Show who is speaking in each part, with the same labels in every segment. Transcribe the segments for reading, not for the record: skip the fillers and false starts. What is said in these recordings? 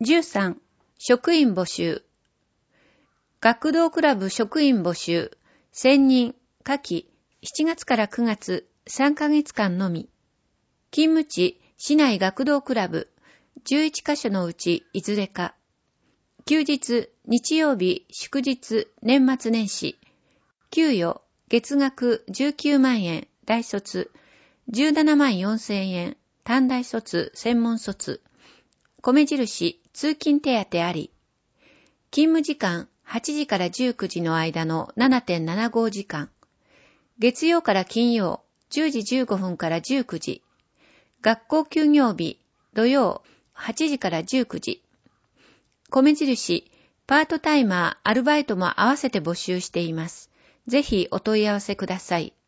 Speaker 1: 13、職員募集。学童クラブ職員募集。専任、夏季、7月から9月、3ヶ月間のみ。勤務地、市内学童クラブ、11カ所のうちいずれか。休日、日曜日、祝日、年末年始。給与、月額19万円、大卒、17万4千円、短大卒、専門卒。米印、通勤手当あり。勤務時間、8時から19時の間の 7.75 時間。月曜から金曜、10時15分から19時。学校休業日、土曜、8時から19時。米印、パートタイマー、アルバイトも合わせて募集しています。ぜひお問い合わせください。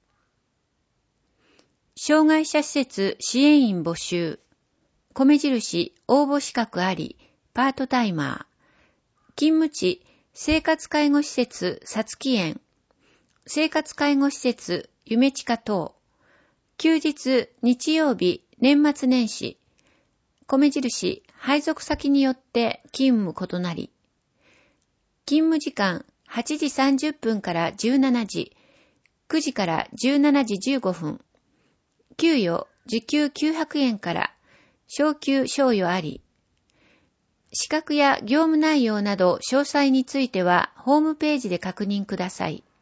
Speaker 1: 障害者施設支援員募集。米印、応募資格あり、パートタイマー。勤務地、生活介護施設、さつき園。生活介護施設、ゆめちか等。休日、日曜日、年末年始。米印、配属先によって勤務異なり。勤務時間、8時30分から17時、9時から17時15分。給与、時給900円から、昇給賞与あり。資格や業務内容など詳細についてはホームページで確認ください。